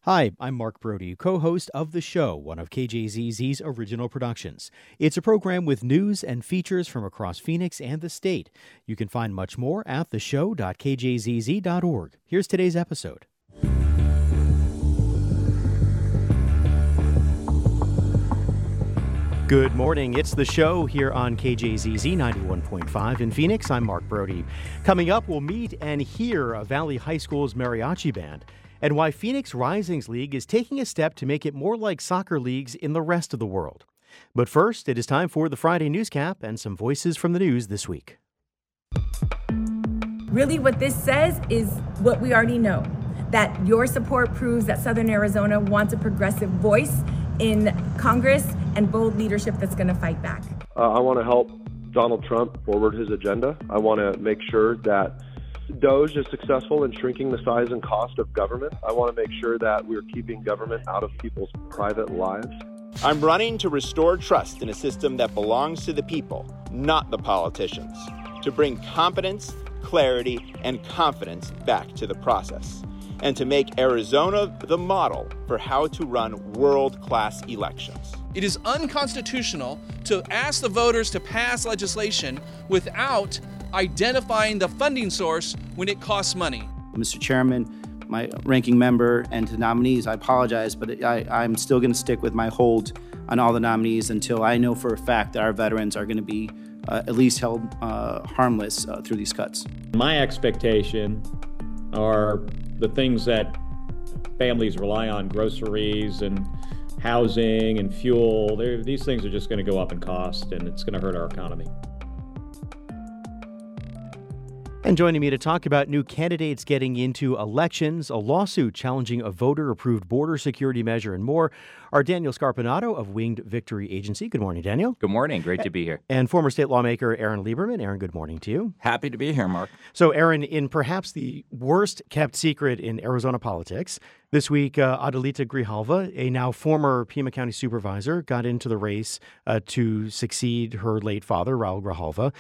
Hi, I'm Mark Brody, co-host of The Show, one of KJZZ's original productions. It's a program with news and features from across Phoenix and the state. You can find much more at theshow.kjzz.org. Here's today's episode. Good morning. It's The Show here on KJZZ 91.5 in Phoenix. I'm Mark Brody. Coming up, we'll meet and hear a Valley High School's mariachi band, and why Phoenix Risings League is taking a step to make it more like soccer leagues in the rest of the world. But first, it is time for the Friday Newscap and some voices from the news this week. Really, what this says is what we already know, that your support proves that Southern Arizona wants a progressive voice in Congress and bold leadership that's going to fight back. I want to help Donald Trump forward his agenda. I want to make sure that DOGE is successful in shrinking the size and cost of government. I want to make sure that we're keeping government out of people's private lives. I'm running to restore trust in a system that belongs to the people, not the politicians, to bring competence, clarity, and confidence back to the process, and to make Arizona the model for how to run world-class elections. It is unconstitutional to ask the voters to pass legislation without identifying the funding source when it costs money. Mr. Chairman, my ranking member, and to nominees, I apologize, but I'm still going to stick with my hold on all the nominees until I know for a fact that our veterans are going to be at least held harmless through these cuts. My expectation are the things that families rely on, groceries and housing and fuel. These things are just going to go up in cost, and it's going to hurt our economy. And joining me to talk about new candidates getting into elections, a lawsuit challenging a voter-approved border security measure, and more are Daniel Scarpinato of Winged Victory Agency. Good morning, Daniel. Good morning. Great to be here. And former state lawmaker Aaron Lieberman. Aaron, good morning to you. Happy to be here, Mark. So, Aaron, in perhaps the worst-kept secret in Arizona politics, this week, Adelita Grijalva, a now former Pima County supervisor, got into the race to succeed her late father, Raul Grijalva.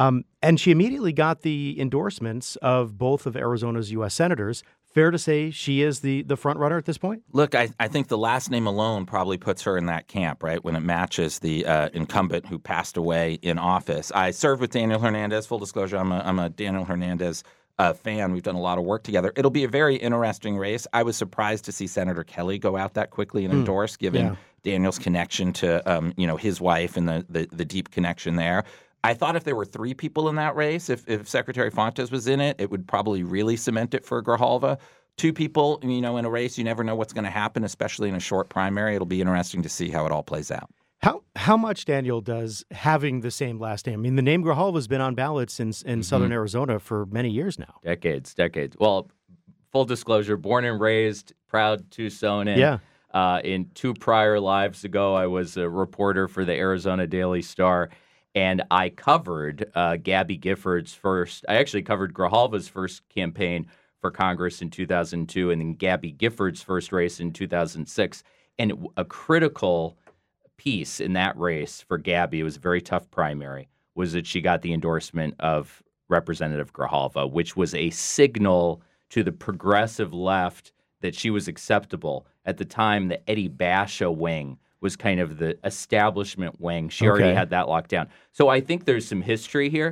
And she immediately got the endorsements of both of Arizona's U.S. senators. Fair to say she is the front runner at this point? Look, I think the last name alone probably puts her in that camp, right, when it matches the incumbent who passed away in office. I served with Daniel Hernandez. Full disclosure, I'm a Daniel Hernandez fan. We've done a lot of work together. It'll be a very interesting race. I was surprised to see Senator Kelly go out that quickly and endorse, given Daniel's connection to his wife and the deep connection there. I thought if there were three people in that race, if Secretary Fontes was in it, it would probably really cement it for Grijalva. Two people, in a race, you never know what's going to happen, especially in a short primary. It'll be interesting to see how it all plays out. How much, Daniel, does having the same last name? I mean, the name Grijalva has been on ballots in southern Arizona for many years now. Decades. Well, full disclosure, born and raised, proud Tucsonan. Yeah. In two prior lives ago, I was a reporter for the Arizona Daily Star, and I covered Gabby Gifford's first. I actually covered Grijalva's first campaign for Congress in 2002, and then Gabby Gifford's first race in 2006. And a critical piece in that race for Gabby, it was a very tough primary, was that she got the endorsement of Representative Grijalva, which was a signal to the progressive left that she was acceptable. At the time, the Eddie Basha wing was kind of the establishment wing. She already had that locked down. So I think there's some history here.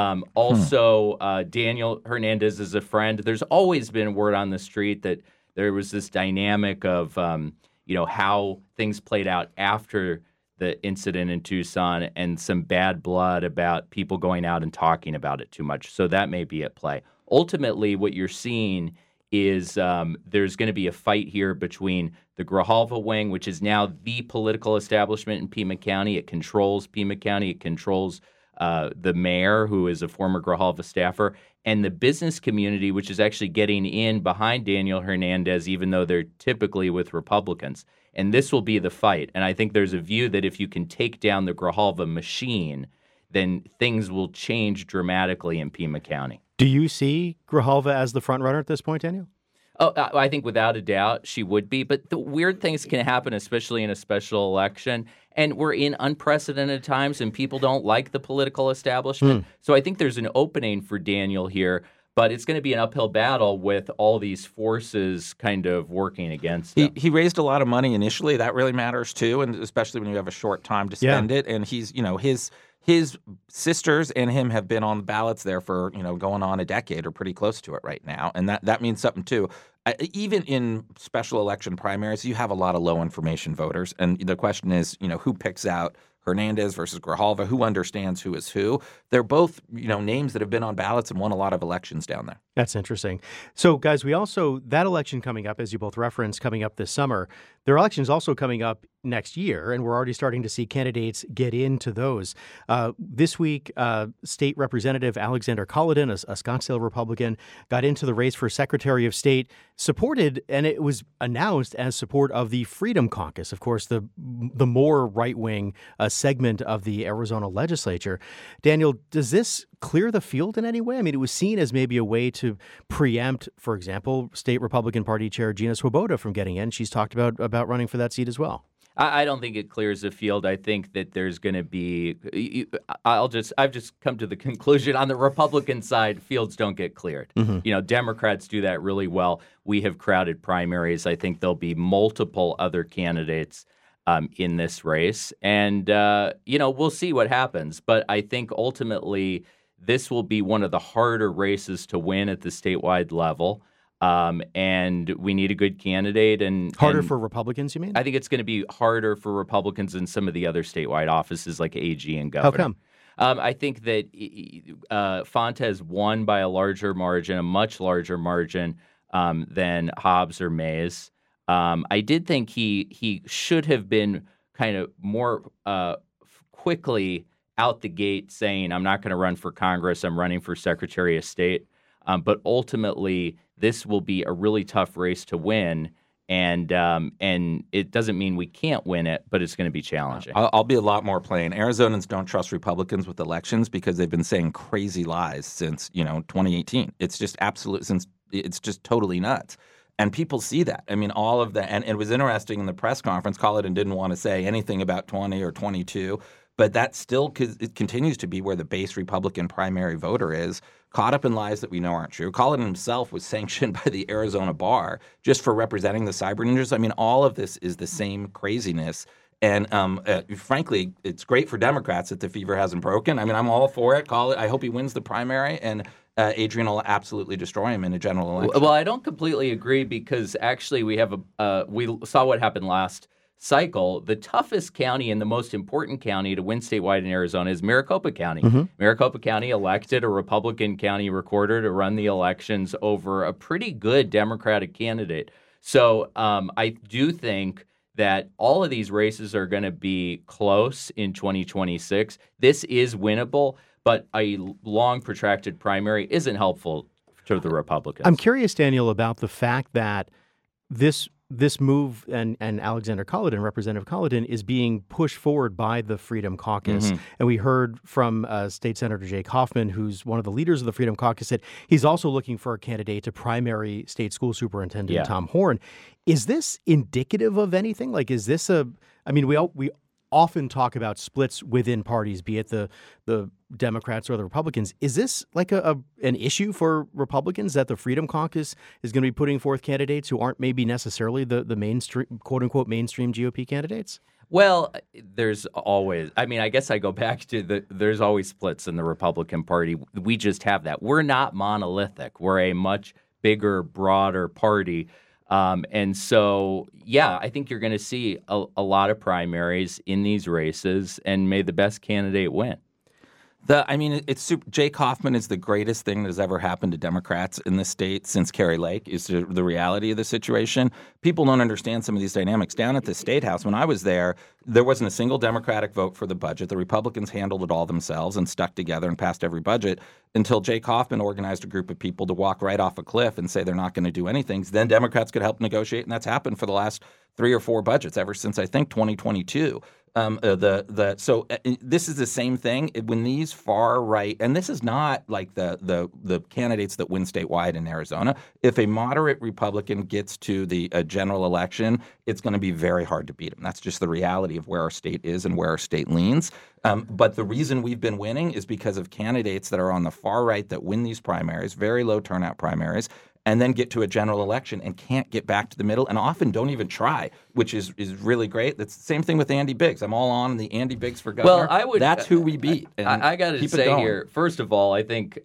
Daniel Hernandez is a friend. There's always been word on the street that there was this dynamic of, how things played out after the incident in Tucson and some bad blood about people going out and talking about it too much. So that may be at play. Ultimately, what you're seeing is there's going to be a fight here between the Grijalva wing, which is now the political establishment in Pima County. It controls Pima County. It controls the mayor, who is a former Grijalva staffer, and the business community, which is actually getting in behind Daniel Hernandez, even though they're typically with Republicans. And this will be the fight. And I think there's a view that if you can take down the Grijalva machine, then things will change dramatically in Pima County. Do you see Grijalva as the front runner at this point, Daniel? Oh, I think without a doubt she would be. But the weird things can happen, especially in a special election. And we're in unprecedented times, and people don't like the political establishment. So I think there's an opening for Daniel here. But it's going to be an uphill battle with all these forces kind of working against him. He raised a lot of money initially. That really matters too, and especially when you have a short time to spend it. And he's, his sisters and him have been on the ballots there for, going on a decade or pretty close to it right now. And that means something too. Even in special election primaries, you have a lot of low information voters. And the question is, who picks out Hernandez versus Grijalva, who understands who is who. They're both, names that have been on ballots and won a lot of elections down there. That's interesting. So, guys, that election coming up, as you both referenced, coming up this summer, there are elections also coming up next year, and we're already starting to see candidates get into those. This week, State Representative Alexander Culloden, a Scottsdale Republican, got into the race for Secretary of State, supported, and it was announced as support of the Freedom Caucus, of course, the more right-wing segment of the Arizona legislature. Daniel, does this clear the field in any way? I mean, it was seen as maybe a way to preempt, for example, State Republican Party Chair Gina Swoboda from getting in. She's talked about running for that seat as well. I don't think it clears the field. I think that there's going to be I've just come to the conclusion on the Republican side, fields don't get cleared. Mm-hmm. Democrats do that really well. We have crowded primaries. I think there'll be multiple other candidates in this race. And, we'll see what happens. But I think ultimately this will be one of the harder races to win at the statewide level. And we need a good candidate. Harder for Republicans, you mean? I think it's going to be harder for Republicans in some of the other statewide offices like AG and governor. How come? I think that Fontes won by a much larger margin than Hobbs or Mays. I did think he should have been kind of more quickly out the gate saying, I'm not going to run for Congress, I'm running for Secretary of State. But ultimately, this will be a really tough race to win. And it doesn't mean we can't win it, but it's going to be challenging. I'll be a lot more plain. Arizonans don't trust Republicans with elections because they've been saying crazy lies since 2018. It's just it's just totally nuts. And people see that. I mean, all of that. And it was interesting in the press conference, Culloden didn't want to say anything about 20 or 22. But that still it continues to be where the base Republican primary voter is, caught up in lies that we know aren't true. Culloden himself was sanctioned by the Arizona bar just for representing the cyber ninjas. I mean, all of this is the same craziness. And frankly, it's great for Democrats that the fever hasn't broken. I mean, I'm all for it. I hope he wins the primary, and Adrian will absolutely destroy him in a general election. Well, I don't completely agree because actually we saw what happened last cycle. The toughest county and the most important county to win statewide in Arizona is Maricopa County. Mm-hmm. Maricopa County elected a Republican county recorder to run the elections over a pretty good Democratic candidate. So I do think that all of these races are going to be close in 2026. This is winnable, but a long, protracted primary isn't helpful to the Republicans. I'm curious, Daniel, about the fact that this move and Alexander Culloden, Representative Culloden, is being pushed forward by the Freedom Caucus. Mm-hmm. And we heard from State Senator Jake Hoffman, who's one of the leaders of the Freedom Caucus, that he's also looking for a candidate to primary State School Superintendent Tom Horn. Is this indicative of anything? Like, is this we often talk about splits within parties, be it the Democrats or the Republicans. Is this like an issue for Republicans that the Freedom Caucus is going to be putting forth candidates who aren't maybe necessarily the mainstream, quote unquote, mainstream GOP candidates? Well, there's always, I guess I go back to there's always splits in the Republican Party. We just have that. We're not monolithic. We're a much bigger, broader party. And so, I think you're going to see a lot of primaries in these races, and may the best candidate win. Jake Hoffman is the greatest thing that has ever happened to Democrats in this state since Kari Lake is the reality of the situation. People don't understand some of these dynamics. Down at the State House, when I was there wasn't a single Democratic vote for the budget. The Republicans handled it all themselves and stuck together and passed every budget until Jake Hoffman organized a group of people to walk right off a cliff and say they're not going to do anything. Then Democrats could help negotiate, and that's happened for the last 3 or 4 budgets ever since, I think, 2022. This is the same thing when these far right, and this is not like the candidates that win statewide in Arizona. If a moderate Republican gets to the general election, it's going to be very hard to beat him. That's just the reality of where our state is and where our state leans. But the reason we've been winning is because of candidates that are on the far right that win these primaries, very low turnout primaries, and then get to a general election and can't get back to the middle and often don't even try, which is really great. That's the same thing with Andy Biggs. I'm all on the Andy Biggs for governor. Well, that's who we beat. I got to say here, first of all, I think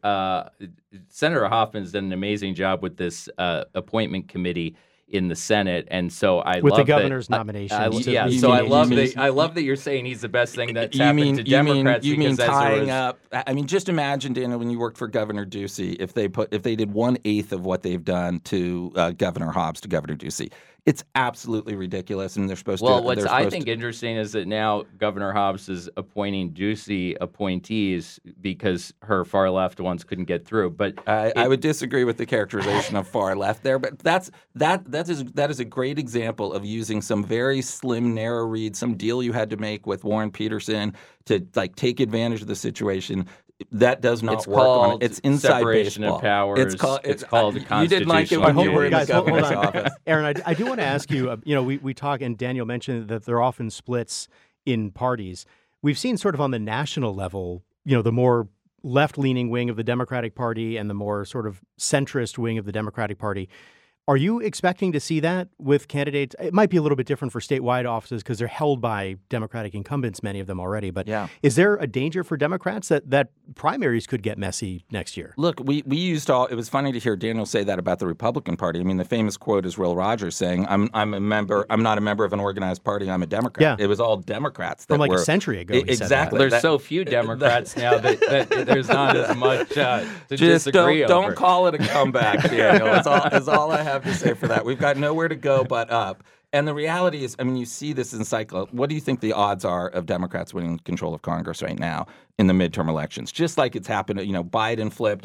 Senator Hoffman's done an amazing job with this appointment committee in the Senate, and so I with love the governor's nomination. I love that you're saying he's the best thing that's happened to Democrats. You mean tying up? I mean, just imagine, Daniel, when you worked for Governor Ducey, if they did 1/8 of what they've done to Governor Hobbs to Governor Ducey. It's absolutely ridiculous, and they're supposed to. Well, what's I think interesting is that now Governor Hobbs is appointing Ducey appointees because her far left ones couldn't get through. But I would disagree with the characterization of far left there. But that is a great example of using some very slim, narrow read, some deal you had to make with Warren Peterson to like take advantage of the situation. That does not work. It's inside separation baseball. Of powers. It's called the constitutional. You didn't like it when you were in the governor's office. Aaron, I do want to ask you, we talk, and Daniel mentioned that there are often splits in parties. We've seen sort of on the national level, the more left-leaning wing of the Democratic Party and the more sort of centrist wing of the Democratic Party. Are you expecting to see that with candidates? It might be a little bit different for statewide offices because they're held by Democratic incumbents, many of them already. But Is there a danger for Democrats that primaries could get messy next year? Look, we used all. It was funny to hear Daniel say that about the Republican Party. I mean, the famous quote is Will Rogers saying, "I'm a member. I'm not a member of an organized party. I'm a Democrat." Yeah. It was all Democrats that from were a century ago. Exactly. There's so few Democrats now that there's not as much to just disagree over. Don't call it a comeback, Daniel. That's all I have to say for that. We've got nowhere to go but up. And the reality is, I mean, you see this in cycle. What do you think the odds are of Democrats winning control of Congress right now in the midterm elections? Just like it's happened, Biden flipped.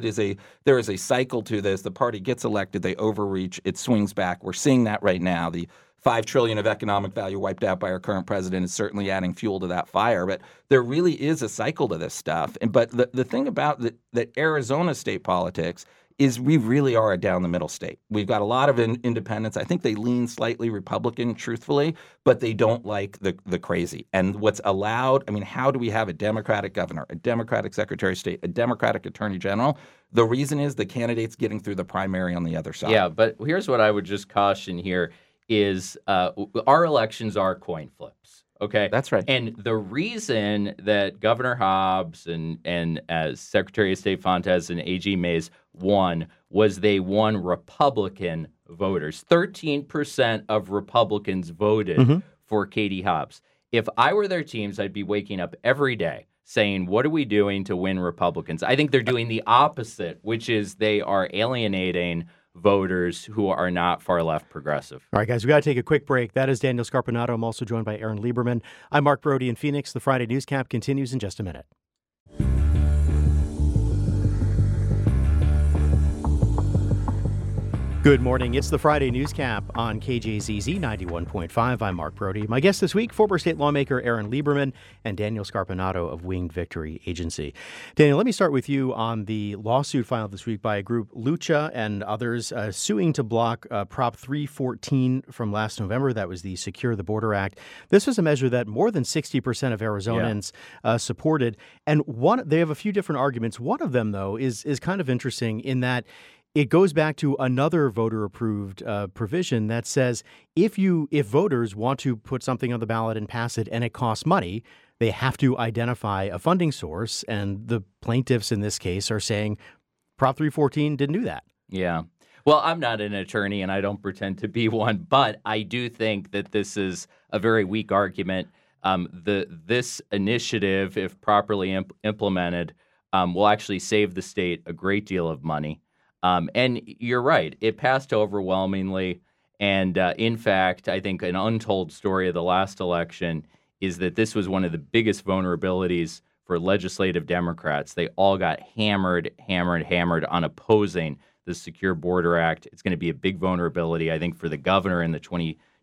There is a cycle to this. The party gets elected, they overreach, it swings back. We're seeing that right now. The $5 trillion of economic value wiped out by our current president is certainly adding fuel to that fire. But there really is a cycle to this stuff. But the thing about the Arizona state politics is we really are a down-the-middle state. We've got a lot of independents. I think they lean slightly Republican, truthfully, but they don't like the crazy. And what's allowed, I mean, how do we have a Democratic governor, a Democratic Secretary of State, a Democratic Attorney General? The reason is the candidates getting through the primary on the other side. Yeah, but here's what I would just caution here is our elections are coin flips. Okay, that's right. And the reason that Governor Hobbs and Secretary of State Fontes and AG Mays won was they won Republican voters. 13% of Republicans voted for Katie Hobbs. If I were their teams, I'd be waking up every day saying, what are we doing to win Republicans? I think they're doing the opposite, which is they are alienating voters who are not far-left progressive. All right, guys, we got to take a quick break. That is Daniel Scarpinato. I'm also joined by Aaron Lieberman. I'm Mark Brody in Phoenix. The Friday Newscap continues in just a minute. Good morning. It's the Friday Newscap on KJZZ 91.5. I'm Mark Brody. My guest this week, former state lawmaker Aaron Lieberman and Daniel Scarpinato of Winged Victory Agency. Daniel, let me start with you on the lawsuit filed this week by a group, Lucha and others, suing to block Prop 314 from last November. That was the Secure the Border Act. This was a measure that more than 60% of Arizonans supported. And they have a few different arguments. One of them, though, is kind of interesting in that it goes back to another voter-approved provision that says if voters want to put something on the ballot and pass it and it costs money, they have to identify a funding source. And the plaintiffs in this case are saying Prop 314 didn't do that. Yeah. Well, I'm not an attorney and I don't pretend to be one, but I do think that this is a very weak argument. This initiative, if properly implemented, will actually save the state a great deal of money. And you're right, it passed overwhelmingly. And in fact, I think an untold story of the last election is that this was one of the biggest vulnerabilities for legislative Democrats. They all got hammered on opposing the Secure Border Act. It's going to be a big vulnerability, I think, for the governor in the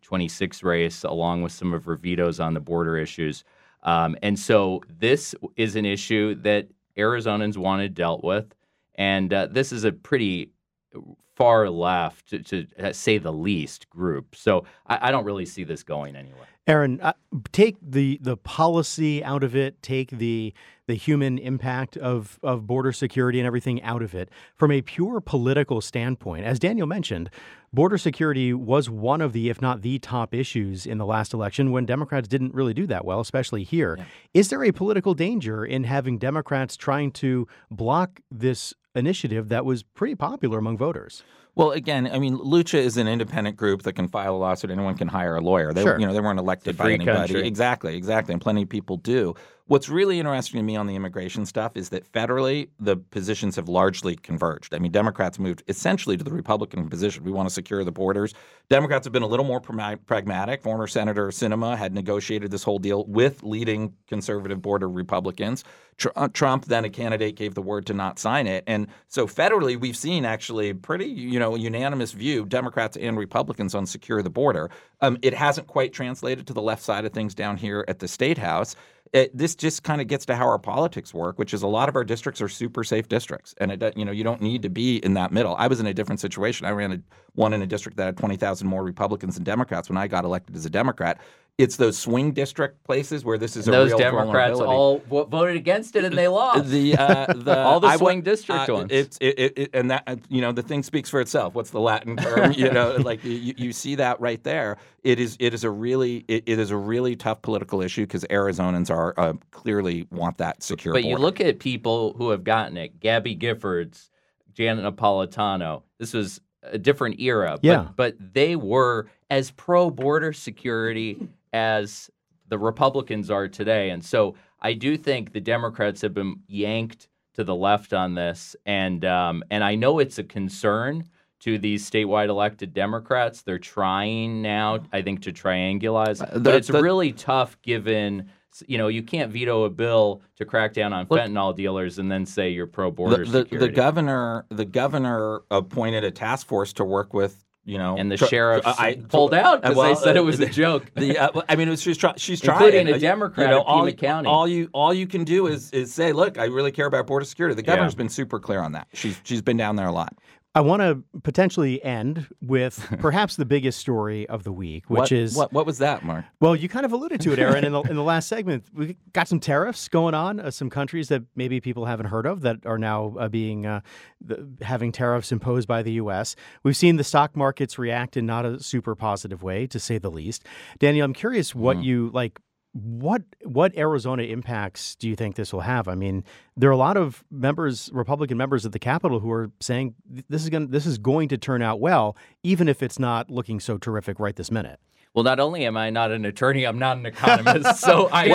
2026 race, along with some of her vetoes on the border issues. And so this is an issue that Arizonans wanted dealt with. And this is a pretty far left, to say the least, group. So I don't really see this going anywhere. Aaron, take the policy out of it, take the human impact of border security and everything out of it. From a pure political standpoint, as Daniel mentioned, border security was one of the, if not the top issues in the last election when Democrats didn't really do that well, especially here. Yeah. Is there a political danger in having Democrats trying to block this initiative that was pretty popular among voters? Well, again, I mean, Lucha is an independent group that can file a lawsuit. Anyone can hire a lawyer. They, sure. They weren't elected by anybody. Country. Exactly. And plenty of people do. What's really interesting to me on the immigration stuff is that federally, the positions have largely converged. I mean, Democrats moved essentially to the Republican position. We want to secure the borders. Democrats have been a little more pragmatic. Former Senator Sinema had negotiated this whole deal with leading conservative border Republicans. Trump, then a candidate, gave the word to not sign it. And so federally, we've seen actually pretty, unanimous view, Democrats and Republicans, on secure the border. It hasn't quite translated to the left side of things down here at the State House. This just kind of gets to how our politics work, which is a lot of our districts are super safe districts. And, you don't need to be in that middle. I was in a different situation. I ran one in a district that had 20,000 more Republicans than Democrats when I got elected as a Democrat. It's those swing district places where this is and a real those Democrats all voted against it and they lost. All the swing district ones. And that the thing speaks for itself. What's the Latin term? You see that right there. It is a really tough political issue because Arizonans are clearly want that secure border. But you look at people who have gotten it: Gabby Giffords, Janet Napolitano. This was a different era. Yeah. But they were as pro-border security as the Republicans are today. And so I do think the Democrats have been yanked to the left on this. And I know it's a concern to these statewide elected Democrats. They're trying now, I think, to triangulize. But it's really tough given, you can't veto a bill to crack down on fentanyl dealers and then say you're pro-border security. The governor appointed a task force to work with, and the sheriffs pulled out because they said it was a joke. She's trying, including a Democrat in Pima County. All you can do is say, look, I really care about border security. The governor's been super clear on that. She's been down there a lot. I want to potentially end with perhaps the biggest story of the week, which is... What was that, Mark? Well, you kind of alluded to it, Aaron, in the last segment. We got some tariffs going on, some countries that maybe people haven't heard of that are now having tariffs imposed by the U.S. We've seen the stock markets react in not a super positive way, to say the least. Daniel, I'm curious what you like. What Arizona impacts do you think this will have? I mean, there are a lot of Republican members at the Capitol, who are saying this is going to turn out well, even if it's not looking so terrific right this minute. Well, not only am I not an attorney, I'm not an economist. So I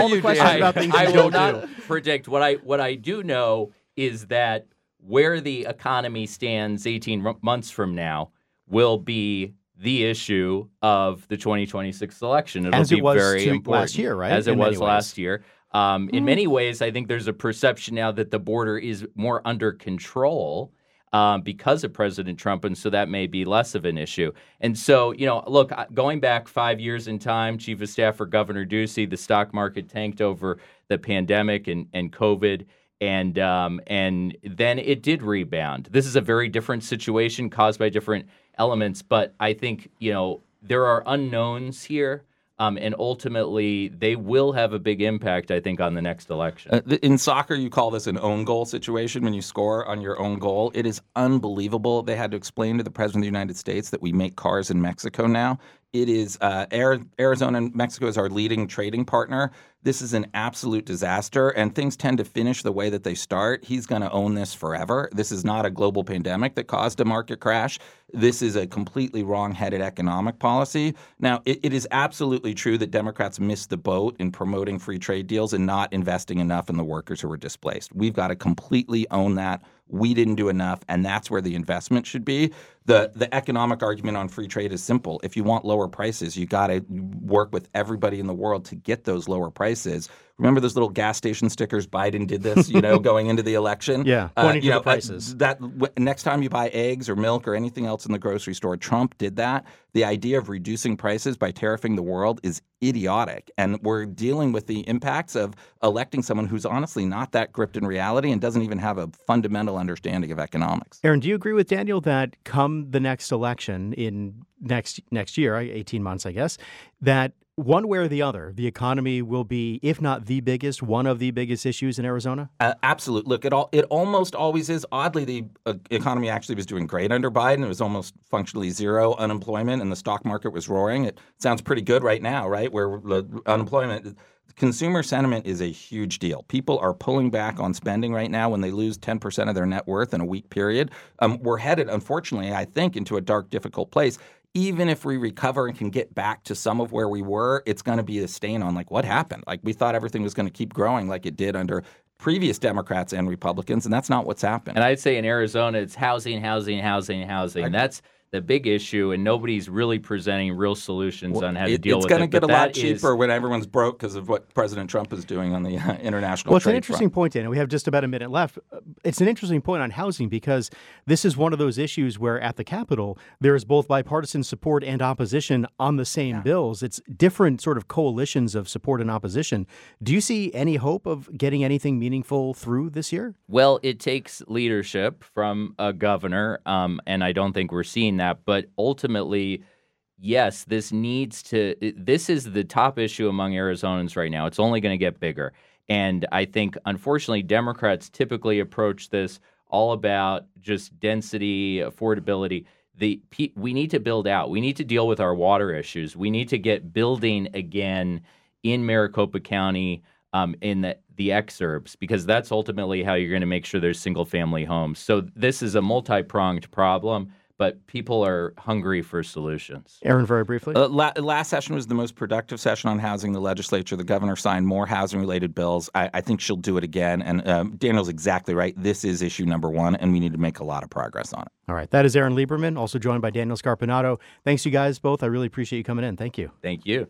will not predict. What I do know is that where the economy stands 18 months from now will be the issue of the 2026 election. It'll be very important. Last year, right? As it was last year. In many ways, I think there's a perception now that the border is more under control because of President Trump, and so that may be less of an issue. And so, look, going back 5 years in time, Chief of Staff for Governor Ducey, the stock market tanked over the pandemic and COVID. And then it did rebound. This is a very different situation caused by different elements, but I think, there are unknowns here, and ultimately they will have a big impact, I think, on the next election. In soccer, you call this an own goal situation when you score on your own goal. It is unbelievable. They had to explain to the President of the United States that we make cars in Mexico now. It is Arizona and Mexico is our leading trading partner. This is an absolute disaster, and things tend to finish the way that they start. He's going to own this forever. This is not a global pandemic that caused a market crash. This is a completely wrong-headed economic policy. Now, it is absolutely true that Democrats missed the boat in promoting free trade deals and not investing enough in the workers who were displaced. We've got to completely own that. We didn't do enough, and that's where the investment should be. The economic argument on free trade is simple. If you want lower prices, you got to work with everybody in the world to get those lower prices. Remember those little gas station stickers? Biden did this, going into the election. Yeah, pointing to the prices. Next time you buy eggs or milk or anything else in the grocery store, Trump did that. The idea of reducing prices by tariffing the world is idiotic. And we're dealing with the impacts of electing someone who's honestly not that gripped in reality and doesn't even have a fundamental understanding of economics. Aaron, do you agree with Daniel that come the next election in next year, 18 months, I guess, that one way or the other, the economy will be, if not the biggest, one of the biggest issues in Arizona? Absolutely. Look, it almost always is. Oddly, the economy actually was doing great under Biden. It was almost functionally zero unemployment, and the stock market was roaring. It sounds pretty good right now, right? Where the unemployment, consumer sentiment is a huge deal. People are pulling back on spending right now when they lose 10% of their net worth in a week period. We're headed, unfortunately, I think, into a dark, difficult place. Even if we recover and can get back to some of where we were, it's going to be a stain on what happened. We thought everything was going to keep growing like it did under previous Democrats and Republicans, and that's not what's happened. And I'd say in Arizona, it's housing. That's the big issue, and nobody's really presenting real solutions on how to deal with it. It's going to get a lot cheaper when everyone's broke because of what President Trump is doing on the international Well, it's trade an interesting point, Dana. We have just about a minute left. It's an interesting point on housing because this is one of those issues where at the Capitol, there is both bipartisan support and opposition on the same bills. It's different sort of coalitions of support and opposition. Do you see any hope of getting anything meaningful through this year? Well, it takes leadership from a governor, and I don't think we're seeing that. But ultimately, yes, this is the top issue among Arizonans right now. It's only going to get bigger. And I think, unfortunately, Democrats typically approach this all about just density, affordability. We need to build out. We need to deal with our water issues. We need to get building again in Maricopa County, in the exurbs, because that's ultimately how you're going to make sure there's single-family homes. So this is a multi-pronged problem, but people are hungry for solutions. Aaron, very briefly. Last session was the most productive session on housing. The legislature, the governor signed more housing-related bills. I think she'll do it again. And Daniel's exactly right. This is issue number one, and we need to make a lot of progress on it. All right. That is Aaron Lieberman, also joined by Daniel Scarpinato. Thanks, you guys both. I really appreciate you coming in. Thank you. Thank you.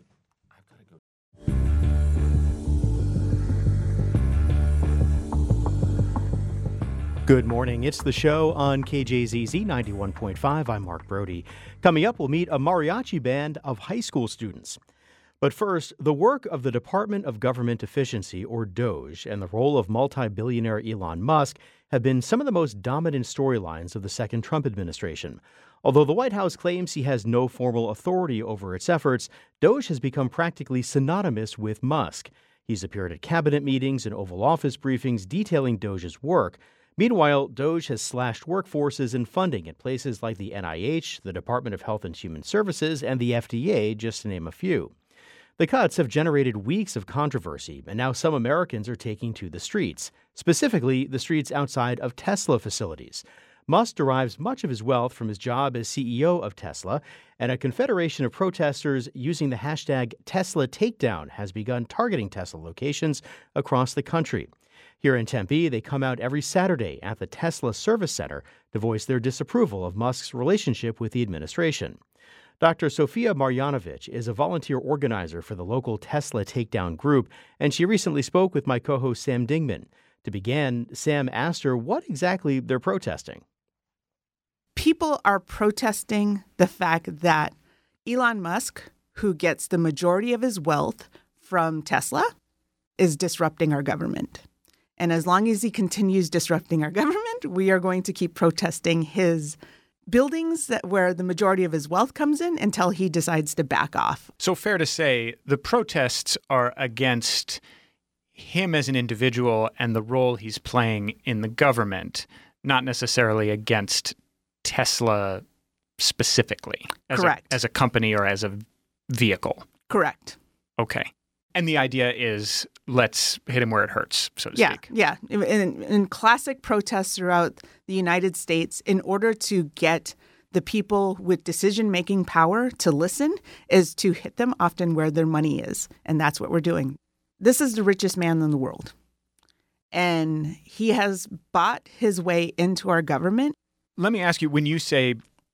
Good morning. It's The Show on KJZZ 91.5. I'm Mark Brody. Coming up, we'll meet a mariachi band of high school students. But first, the work of the Department of Government Efficiency, or DOGE, and the role of multi-billionaire Elon Musk have been some of the most dominant storylines of the second Trump administration. Although the White House claims he has no formal authority over its efforts, DOGE has become practically synonymous with Musk. He's appeared at cabinet meetings and Oval Office briefings detailing DOGE's work. Meanwhile, DOGE has slashed workforces and funding at places like the NIH, the Department of Health and Human Services, and the FDA, just to name a few. The cuts have generated weeks of controversy, and now some Americans are taking to the streets, specifically the streets outside of Tesla facilities. Musk derives much of his wealth from his job as CEO of Tesla, and a confederation of protesters using the hashtag Tesla Takedown has begun targeting Tesla locations across the country. Here in Tempe, they come out every Saturday at the Tesla Service Center to voice their disapproval of Musk's relationship with the administration. Dr. Sofia Marjanovic is a volunteer organizer for the local Tesla Takedown group, and she recently spoke with my co-host Sam Dingman. To begin, Sam asked her what exactly they're protesting. People are protesting the fact that Elon Musk, who gets the majority of his wealth from Tesla, is disrupting our government. And as long as he continues disrupting our government, we are going to keep protesting his buildings where the majority of his wealth comes in until he decides to back off. So fair to say the protests are against him as an individual and the role he's playing in the government, not necessarily against Tesla specifically. Correct. As a company or as a vehicle. Correct. Okay. And the idea is let's hit him where it hurts, so to speak. Yeah. In classic protests throughout the United States, in order to get the people with decision-making power to listen, is to hit them often where their money is. And that's what we're doing. This is the richest man in the world. And he has bought his way into our government. Let me ask you, when you say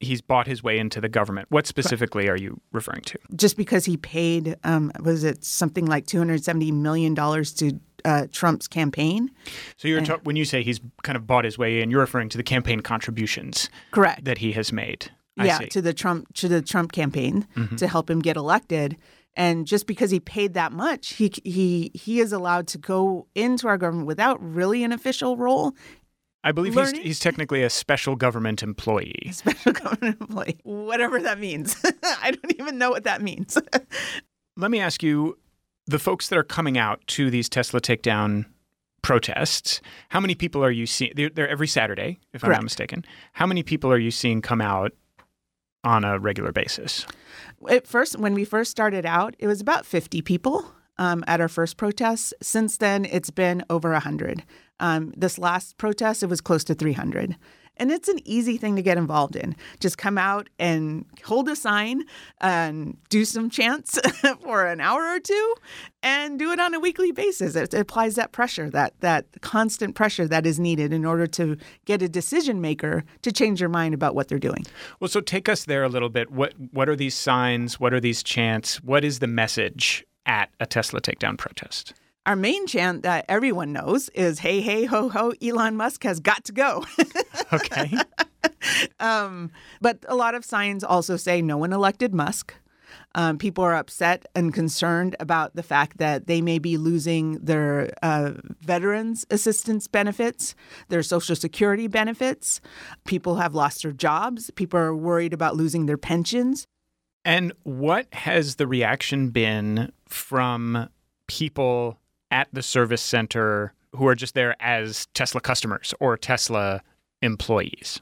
he's bought his way into the government. What specifically are you referring to? Just because he paid, was it something like $270 million to Trump's campaign? So when you say he's kind of bought his way in, you're referring to the campaign contributions, correct, that he has made. To the Trump campaign to help him get elected. And just because he paid that much, he is allowed to go into our government without really an official role. I believe he's technically a special government employee. Special government employee, whatever that means. I don't even know what that means. Let me ask you, the folks that are coming out to these Tesla takedown protests, how many people are you seeing? They're every Saturday, if I'm not mistaken. How many people are you seeing come out on a regular basis? When we first started out, it was about 50 people at our first protest. Since then, it's been over 100. This last protest, it was close to 300. And it's an easy thing to get involved in. Just come out and hold a sign and do some chants for an hour or two and do it on a weekly basis. It applies that pressure, that constant pressure that is needed in order to get a decision maker to change their mind about what they're doing. Well, so take us there a little bit. What are these signs? What are these chants? What is the message at a Tesla takedown protest? Our main chant that everyone knows is, hey, hey, ho, ho, Elon Musk has got to go. Okay. But a lot of signs also say no one elected Musk. People are upset and concerned about the fact that they may be losing their veterans assistance benefits, their Social Security benefits. People have lost their jobs. People are worried about losing their pensions. And what has the reaction been from people at the service center who are just there as Tesla customers or Tesla employees?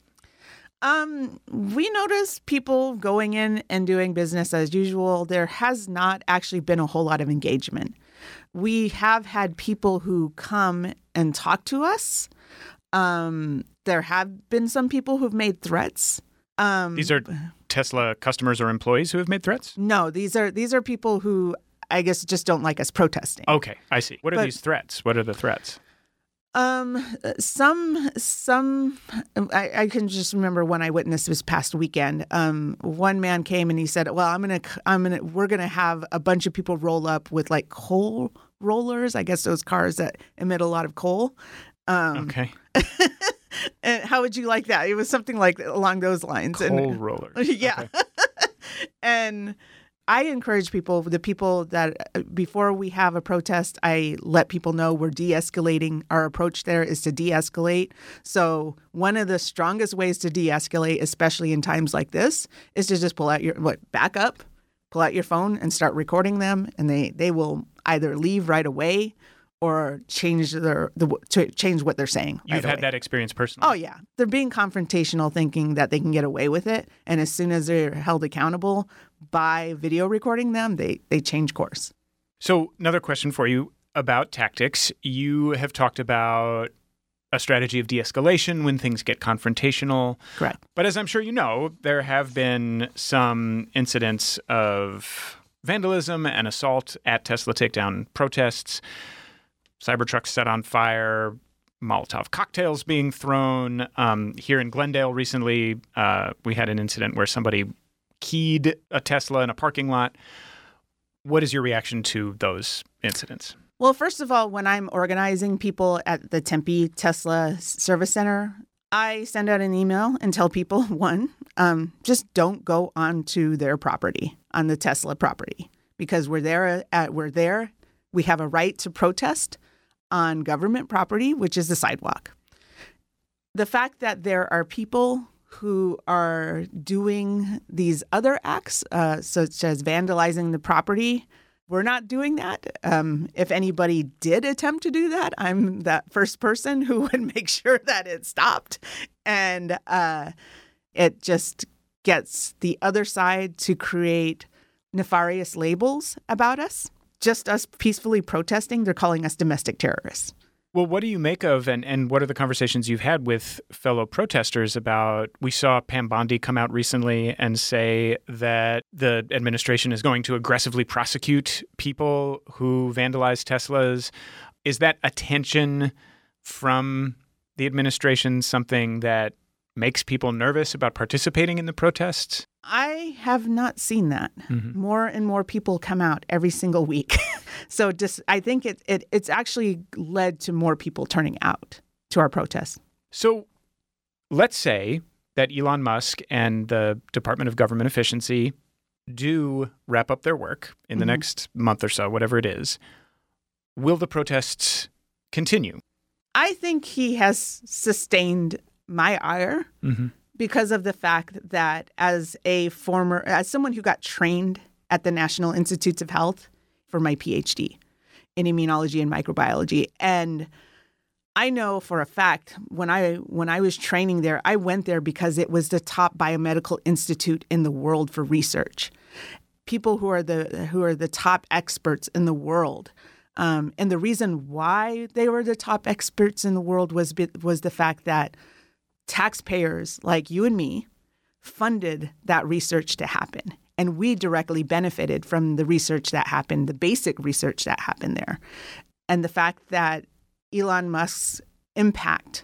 We notice people going in and doing business as usual. There has not actually been a whole lot of engagement. We have had people who come and talk to us. There have been some people who've made threats. These are Tesla customers or employees who have made threats? No, these are people who I guess just don't like us protesting. Okay, I see. What are these threats? What are the threats? Some I can just remember one I witnessed this past weekend. One man came and he said, "Well, we're gonna have a bunch of people roll up with like coal rollers. I guess those cars that emit a lot of coal." Okay. And how would you like that? It was something like along those lines. Coal rollers. Yeah. Okay. And I encourage people, the people that before we have a protest, I let people know we're de-escalating. Our approach there is to de-escalate. So one of the strongest ways to de-escalate, especially in times like this, is to just back up, pull out your phone and start recording them. And they will either leave right away or change change what they're saying. You've had that experience personally? Oh, yeah. They're being confrontational, thinking that they can get away with it. And as soon as they're held accountable by video recording them, they change course. So another question for you about tactics. You have talked about a strategy of de-escalation when things get confrontational. Correct. But as I'm sure you know, there have been some incidents of vandalism and assault at Tesla takedown protests. Cybertrucks set on fire, Molotov cocktails being thrown. Here in Glendale recently, we had an incident where somebody keyed a Tesla in a parking lot. What is your reaction to those incidents? Well, first of all, when I'm organizing people at the Tempe Tesla Service Center, I send out an email and tell people, one, just don't go onto their property, on the Tesla property, because we're there. We have a right to protest on government property, which is the sidewalk. The fact that there are people who are doing these other acts, such as vandalizing the property, we're not doing that. If anybody did attempt to do that, I'm that first person who would make sure that it stopped. And it just gets the other side to create nefarious labels about us. Just us peacefully protesting, they're calling us domestic terrorists. Well, what do you make of, and what are the conversations you've had with fellow protesters about, we saw Pam Bondi come out recently and say that the administration is going to aggressively prosecute people who vandalize Teslas. Is that attention from the administration something that makes people nervous about participating in the protests? I have not seen that. Mm-hmm. More and more people come out every single week. So I think it's actually led to more people turning out to our protests. So let's say that Elon Musk and the Department of Government Efficiency do wrap up their work in the next month or so, whatever it is. Will the protests continue? I think he has sustained my ire because of the fact that as someone who got trained at the National Institutes of Health for my PhD in immunology and microbiology, and I know for a fact when I was training there, I went there because it was the top biomedical institute in the world for research. People who are the top experts in the world. And the reason why they were the top experts in the world was the fact that taxpayers like you and me funded that research to happen. And we directly benefited from the research that happened, the basic research that happened there. And the fact that Elon Musk's impact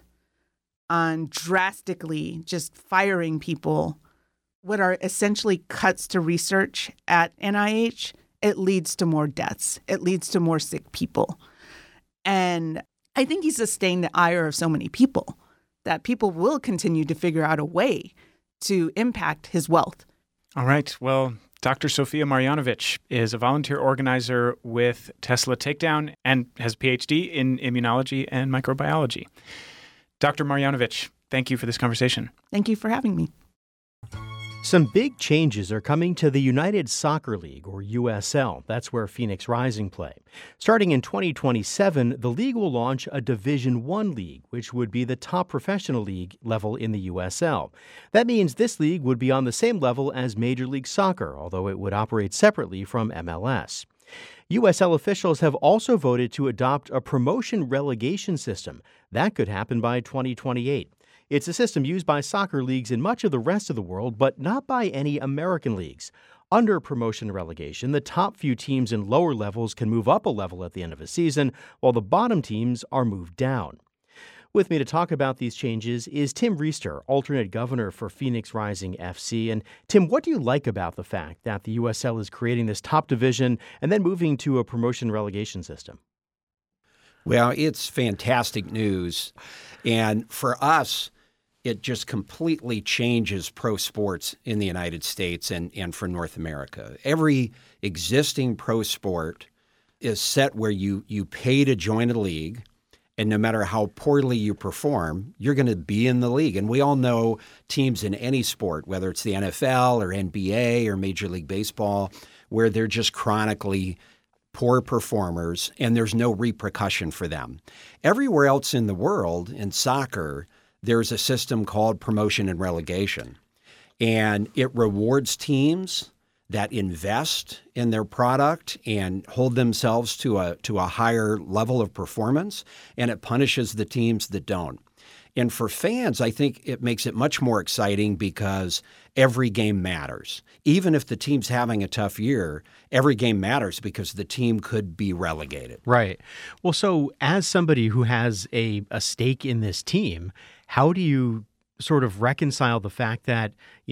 on drastically just firing people, what are essentially cuts to research at NIH, it leads to more deaths. It leads to more sick people. And I think he sustained the ire of so many people that people will continue to figure out a way to impact his wealth. All right. Well, Dr. Sofia Marjanovic is a volunteer organizer with Tesla Takedown and has a PhD in immunology and microbiology. Dr. Marjanovic, thank you for this conversation. Thank you for having me. Some big changes are coming to the United Soccer League, or USL. That's where Phoenix Rising play. Starting in 2027, the league will launch a Division I league, which would be the top professional league level in the USL. That means this league would be on the same level as Major League Soccer, although it would operate separately from MLS. USL officials have also voted to adopt a promotion relegation system. That could happen by 2028. It's a system used by soccer leagues in much of the rest of the world, but not by any American leagues. Under promotion relegation, the top few teams in lower levels can move up a level at the end of a season, while the bottom teams are moved down. With me to talk about these changes is Tim Reister, alternate governor for Phoenix Rising FC. And Tim, what do you like about the fact that the USL is creating this top division and then moving to a promotion relegation system? Well, it's fantastic news. And for us, it just completely changes pro sports in the United States and for North America. Every existing pro sport is set where you pay to join a league, and no matter how poorly you perform, you're going to be in the league. And we all know teams in any sport, whether it's the NFL or NBA or Major League Baseball, where they're just chronically poor performers and there's no repercussion for them. Everywhere else in the world, in soccer, there's a system called promotion and relegation, and it rewards teams that invest in their product and hold themselves to a higher level of performance, and it punishes the teams that don't. And for fans, I think it makes it much more exciting because every game matters. Even if the team's having a tough year, every game matters because the team could be relegated. Right. Well, so as somebody who has a stake in this team, how do you sort of reconcile the fact that,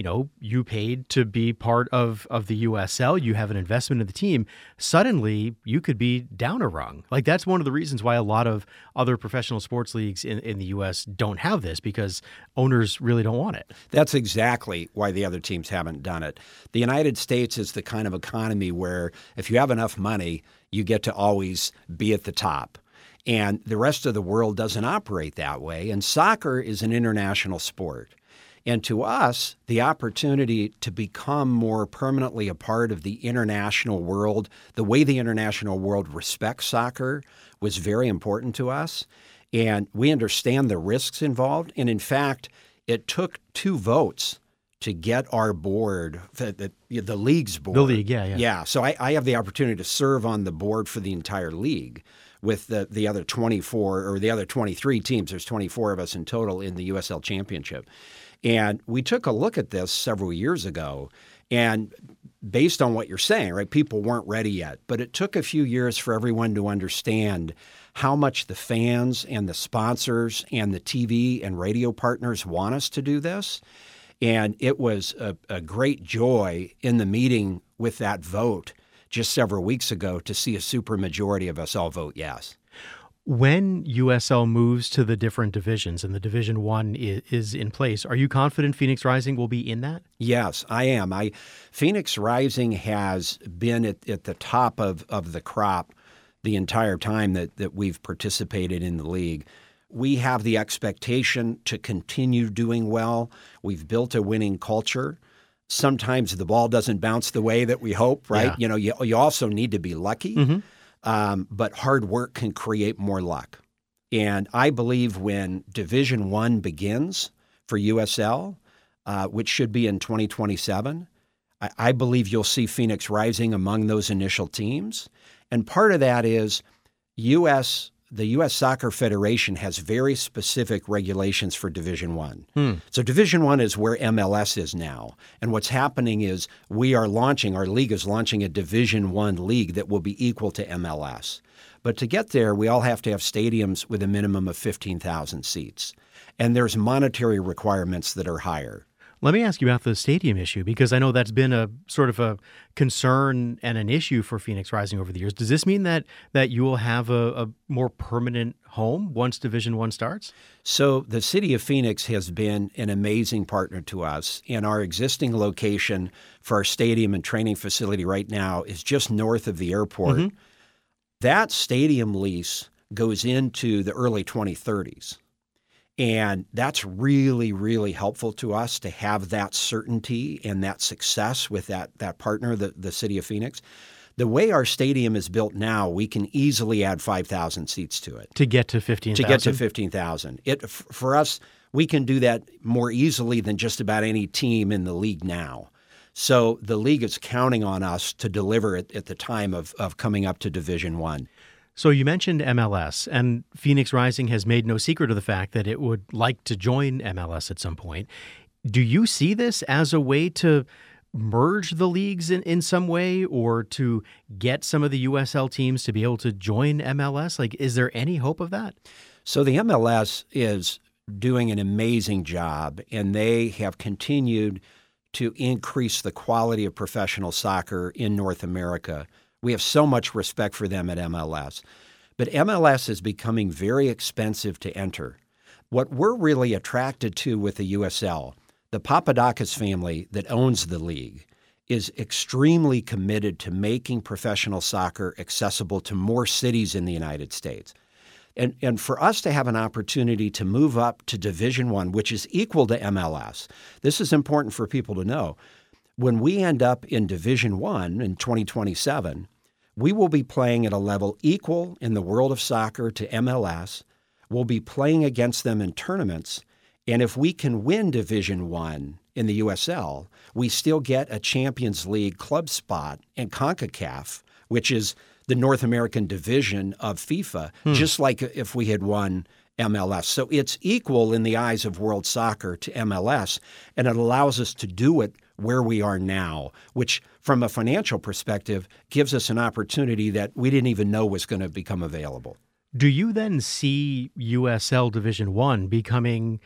you paid to be part of the USL, you have an investment in the team, suddenly you could be down a rung? Like, that's one of the reasons why a lot of other professional sports leagues in the U.S. don't have this, because owners really don't want it. That's exactly why the other teams haven't done it. The United States is the kind of economy where if you have enough money, you get to always be at the top. And the rest of the world doesn't operate that way. And soccer is an international sport. And to us, the opportunity to become more permanently a part of the international world, the way the international world respects soccer, was very important to us. And we understand the risks involved. And in fact, it took 2 votes to get our board, the league's board. The league, yeah. Yeah, so I have the opportunity to serve on the board for the entire league with the other 24 or the other 23 teams. There's 24 of us in total in the USL Championship. And we took a look at this several years ago, and based on what you're saying, right, people weren't ready yet. But it took a few years for everyone to understand how much the fans and the sponsors and the TV and radio partners want us to do this. And it was a great joy in the meeting with that vote just several weeks ago to see a supermajority of us all vote yes. When USL moves to the different divisions and the Division One is in place, are you confident Phoenix Rising will be in that? Yes, I am. Phoenix Rising has been at the top of the crop the entire time that we've participated in the league. We have the expectation to continue doing well. We've built a winning culture. Sometimes the ball doesn't bounce the way that we hope, right? Yeah. You know, you also need to be lucky, but hard work can create more luck. And I believe when Division One begins for USL, which should be in 2027, I believe you'll see Phoenix Rising among those initial teams. And part of that is the U.S. Soccer Federation has very specific regulations for Division One. So Division One is where MLS is now. And what's happening is our league is launching a Division One league that will be equal to MLS. But to get there, we all have to have stadiums with a minimum of 15,000 seats. And there's monetary requirements that are higher. Let me ask you about the stadium issue, because I know that's been a sort of a concern and an issue for Phoenix Rising over the years. Does this mean that you will have a more permanent home once Division One starts? So the city of Phoenix has been an amazing partner to us, and our existing location for our stadium and training facility right now is just north of the airport. That stadium lease goes into the early 2030s. And that's really, really helpful to us to have that certainty and that success with that partner, the city of Phoenix. The way our stadium is built now, we can easily add 5,000 seats to it. To get to 15,000? To get to 15,000. For us, we can do that more easily than just about any team in the league now. So the league is counting on us to deliver it at the time of coming up to Division One. So you mentioned MLS, and Phoenix Rising has made no secret of the fact that it would like to join MLS at some point. Do you see this as a way to merge the leagues in some way, or to get some of the USL teams to be able to join MLS? Like, is there any hope of that? So the MLS is doing an amazing job, and they have continued to increase the quality of professional soccer in North America. We have so much respect for them at MLS. But MLS is becoming very expensive to enter. What we're really attracted to with the USL, the Papadakis family that owns the league, is extremely committed to making professional soccer accessible to more cities in the United States. And for us to have an opportunity to move up to Division One, which is equal to MLS, this is important for people to know. When we end up in Division One in 2027, we will be playing at a level equal in the world of soccer to MLS. We'll be playing against them in tournaments. And if we can win Division One in the USL, we still get a Champions League club spot in CONCACAF, which is the North American division of FIFA, just like if we had won MLS. So it's equal in the eyes of world soccer to MLS, and it allows us to do it where we are now, which from a financial perspective gives us an opportunity that we didn't even know was going to become available. Do you then see USL Division One becoming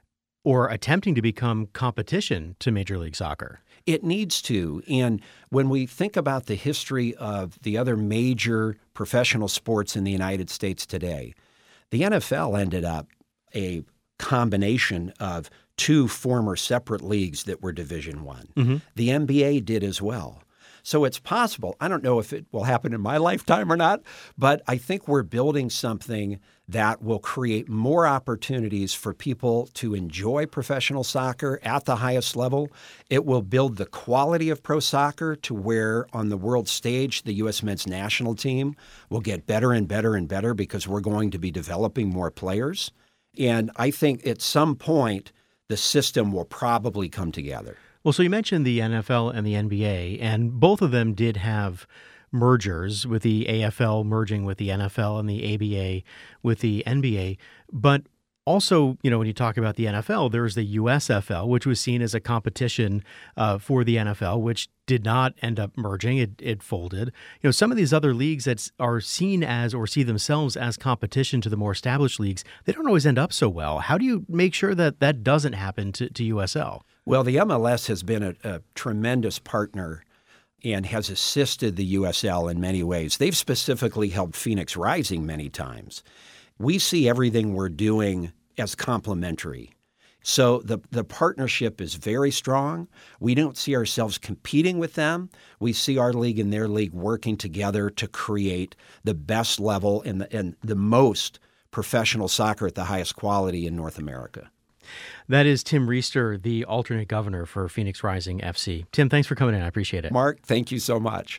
or attempting to become competition to Major League Soccer? It needs to. And when we think about the history of the other major professional sports in the United States today, the NFL ended up a combination of two former separate leagues that were Division One. The NBA did as well. So it's possible. I don't know if it will happen in my lifetime or not, but I think we're building something that will create more opportunities for people to enjoy professional soccer at the highest level. It will build the quality of pro soccer to where on the world stage, the U.S. men's national team will get better and better and better because we're going to be developing more players. And I think at some point, the system will probably come together. Well, so you mentioned the NFL and the NBA, and both of them did have mergers, with the AFL merging with the NFL and the ABA with the NBA. But Also, when you talk about the NFL, there's the USFL, which was seen as a competition for the NFL, which did not end up merging. It folded. Some of these other leagues that are seen as or see themselves as competition to the more established leagues, they don't always end up so well. How do you make sure that that doesn't happen to USL? Well, the MLS has been a tremendous partner and has assisted the USL in many ways. They've specifically helped Phoenix Rising many times. We see everything we're doing as complementary. So the partnership is very strong. We don't see ourselves competing with them. We see our league and their league working together to create the best level and the most professional soccer at the highest quality in North America. That is Tim Reister, the alternate governor for Phoenix Rising FC. Tim, thanks for coming in. I appreciate it. Mark, thank you so much.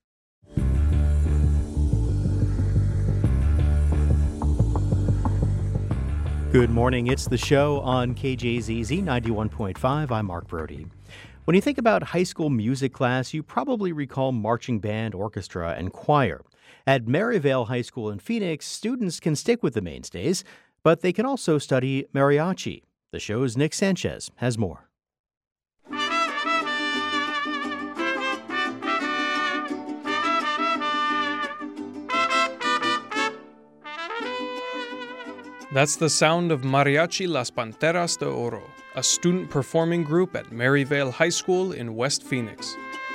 Good morning. It's The Show on KJZZ 91.5. I'm Mark Brody. When you think about high school music class, you probably recall marching band, orchestra, and choir. At Maryvale High School in Phoenix, students can stick with the mainstays, but they can also study mariachi. The show's Nick Sanchez has more. That's the sound of Mariachi Las Panteras de Oro, a student performing group at Maryvale High School in West Phoenix.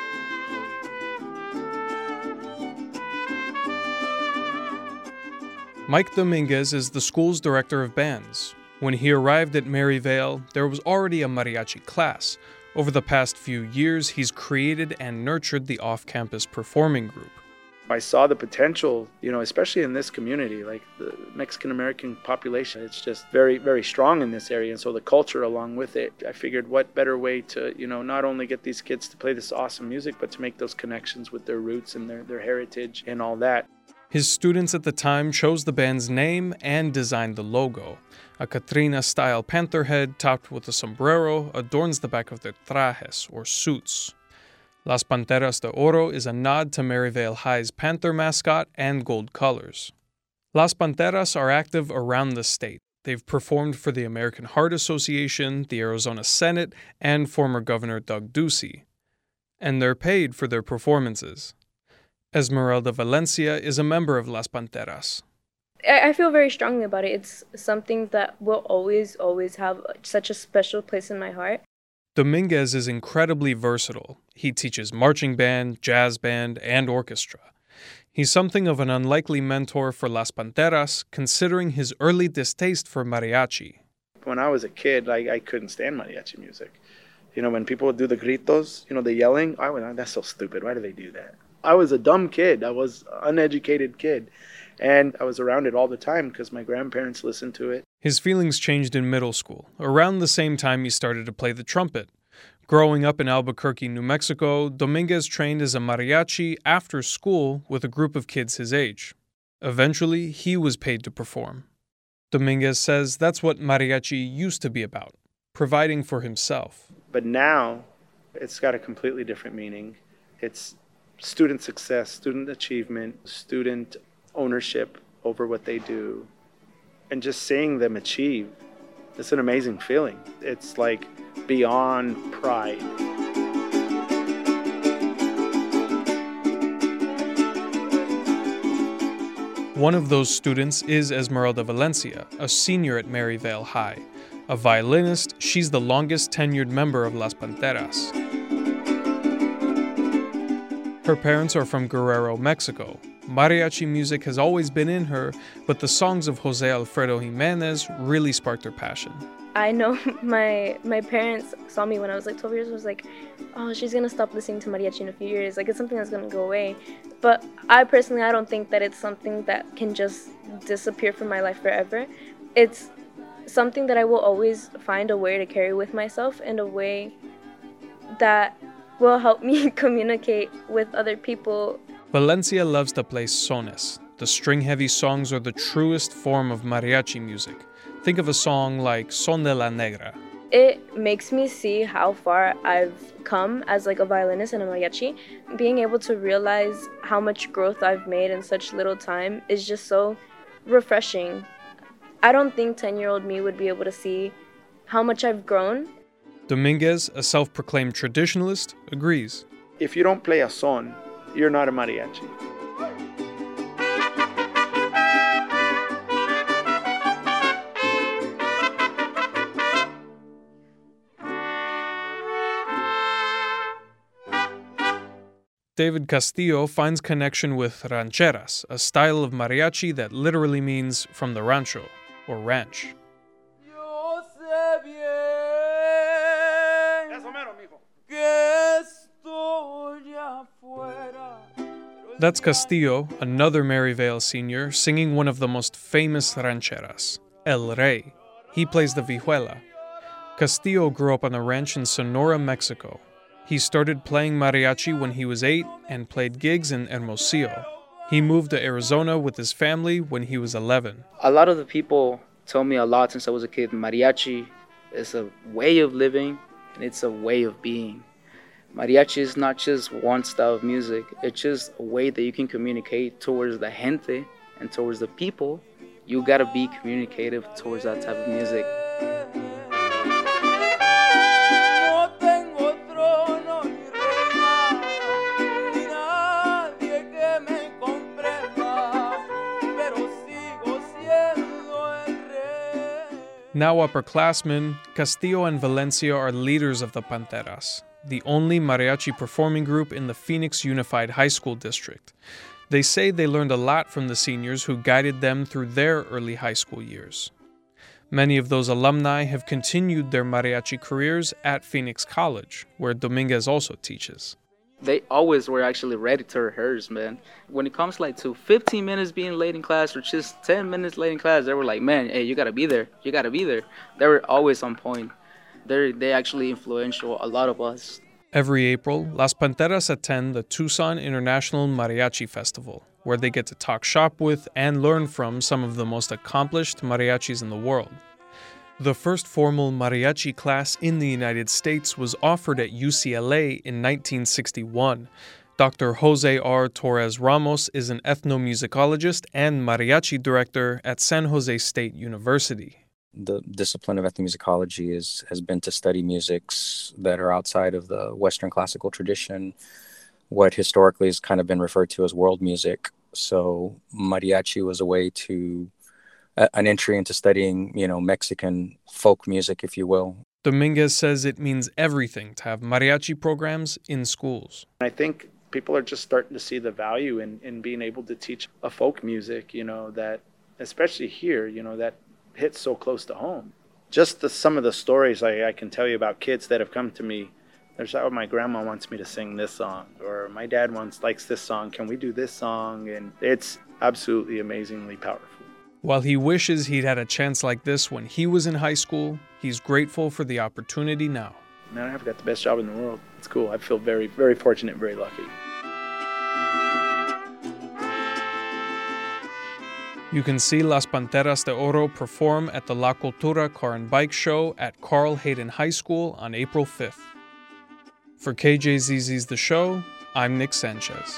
Mike Dominguez is the school's director of bands. When he arrived at Maryvale, there was already a mariachi class. Over the past few years, he's created and nurtured the off-campus performing group. I saw the potential, especially in this community, like the Mexican-American population. It's just very, very strong in this area. And so the culture along with it, I figured what better way to, not only get these kids to play this awesome music, but to make those connections with their roots and their heritage and all that. His students at the time chose the band's name and designed the logo. A Catrina-style panther head topped with a sombrero adorns the back of their trajes, or suits. Las Panteras de Oro is a nod to Maryvale High's panther mascot and gold colors. Las Panteras are active around the state. They've performed for the American Heart Association, the Arizona Senate, and former Governor Doug Ducey. And they're paid for their performances. Esmeralda Valencia is a member of Las Panteras. I feel very strongly about it. It's something that will always have such a special place in my heart. Dominguez is incredibly versatile. He teaches marching band, jazz band, and orchestra. He's something of an unlikely mentor for Las Panteras, considering his early distaste for mariachi. When I was a kid, I couldn't stand mariachi music. When people would do the gritos, the yelling, I went, that's so stupid. Why do they do that? I was a dumb kid. I was an uneducated kid. And I was around it all the time because my grandparents listened to it. His feelings changed in middle school, around the same time he started to play the trumpet. Growing up in Albuquerque, New Mexico, Dominguez trained as a mariachi after school with a group of kids his age. Eventually, he was paid to perform. Dominguez says that's what mariachi used to be about, providing for himself. But now, it's got a completely different meaning. It's student success, student achievement, student ownership over what they do, and just seeing them achieve. It's an amazing feeling. It's like beyond pride. One of those students is Esmeralda Valencia, a senior at Maryvale High. A violinist, she's the longest tenured member of Las Panteras. Her parents are from Guerrero, Mexico. Mariachi music has always been in her, but the songs of Jose Alfredo Jimenez really sparked her passion. I know my parents saw me when I was like 12 years old. I was like, oh, she's going to stop listening to mariachi in a few years. Like, it's something that's going to go away. But I don't think that it's something that can just disappear from my life forever. It's something that I will always find a way to carry with myself in a way that will help me communicate with other people. Valencia loves to play sones. The string-heavy songs are the truest form of mariachi music. Think of a song like Son de la Negra. It makes me see how far I've come as like a violinist and a mariachi. Being able to realize how much growth I've made in such little time is just so refreshing. I don't think 10-year-old me would be able to see how much I've grown. Dominguez, a self-proclaimed traditionalist, agrees. If you don't play a son, you're not a mariachi. David Castillo finds connection with rancheras, a style of mariachi that literally means from the rancho, or ranch. That's Castillo, another Maryvale senior, singing one of the most famous rancheras, El Rey. He plays the vihuela. Castillo grew up on a ranch in Sonora, Mexico. He started playing mariachi when he was 8 and played gigs in Hermosillo. He moved to Arizona with his family when he was 11. A lot of the people tell me a lot since I was a kid, mariachi is a way of living and it's a way of being. Mariachi is not just one style of music, it's just a way that you can communicate towards the gente and towards the people. You gotta be communicative towards that type of music. Now upperclassmen, Castillo and Valencia are leaders of the Panteras, the only mariachi performing group in the Phoenix Unified High School District. They say they learned a lot from the seniors who guided them through their early high school years. Many of those alumni have continued their mariachi careers at Phoenix College, where Dominguez also teaches. They always were actually ready to rehearse, man. When it comes to 15 minutes being late in class or just 10 minutes late in class, they were like, man, hey, you gotta be there. You gotta be there. They were always on point. They actually influential a lot of us. Every April, Las Panteras attend the Tucson International Mariachi Festival, where they get to talk shop with and learn from some of the most accomplished mariachis in the world. The first formal mariachi class in the United States was offered at UCLA in 1961. Dr. Jose R. Torres Ramos is an ethnomusicologist and mariachi director at San Jose State University. The discipline of ethnomusicology has been to study musics that are outside of the Western classical tradition, what historically has kind of been referred to as world music. So mariachi was a way to an entry into studying, Mexican folk music, if you will. Dominguez says it means everything to have mariachi programs in schools. I think people are just starting to see the value in being able to teach a folk music, that, especially here, that hits so close to home. Just some of the stories I can tell you about kids that have come to me. There's how my grandma wants me to sing this song, or my dad likes this song. Can we do this song? And it's absolutely amazingly powerful. While he wishes he'd had a chance like this when he was in high school, he's grateful for the opportunity now. Man, I've got the best job in the world. It's cool. I feel very, very fortunate, very lucky. You can see Las Panteras de Oro perform at the La Cultura Car and Bike Show at Carl Hayden High School on April 5th. For KJZZ's The Show, I'm Nick Sanchez.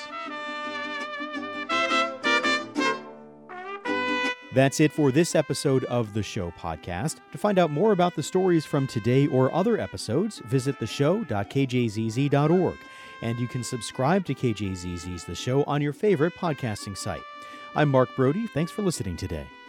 That's it for this episode of The Show podcast. To find out more about the stories from today or other episodes, visit theshow.kjzz.org. And you can subscribe to KJZZ's The Show on your favorite podcasting site. I'm Mark Brody. Thanks for listening today.